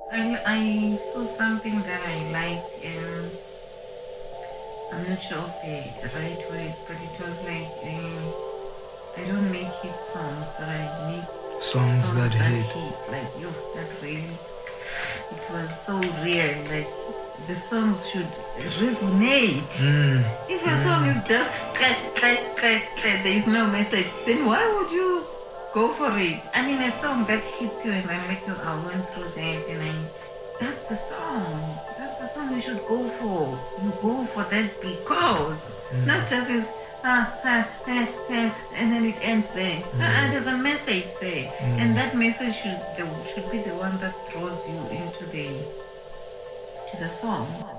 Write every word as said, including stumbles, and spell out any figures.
I, I saw something that I liked, and I'm not sure of the right words, but it was like, um, I don't make hit songs, but I make Songs songs that that hit. hit. Like, yo, that really, it was so real. Like, the songs should resonate. Mm. If a song is just clap, clap, clap, clap, there is no message, then why would you go for it? I mean, a song that hits you, and I'm like, yo, I went through that, and I, that's the song. That's the song you should go for. You go for that because, not just is, ah, ah, ah, ah, and then it ends there. Ah, there's a message there. And that message should, the, should be the one that draws you into the, to the song.